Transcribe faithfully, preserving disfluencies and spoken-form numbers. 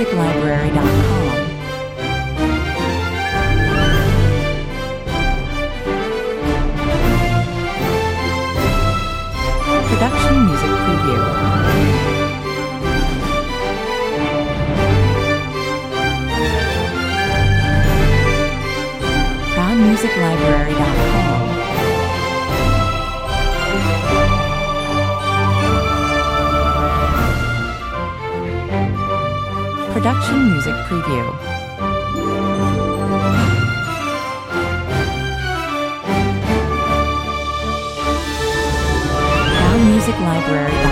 music library dot com. Production music preview. proud music library dot com. Production music preview. proud music library dot com.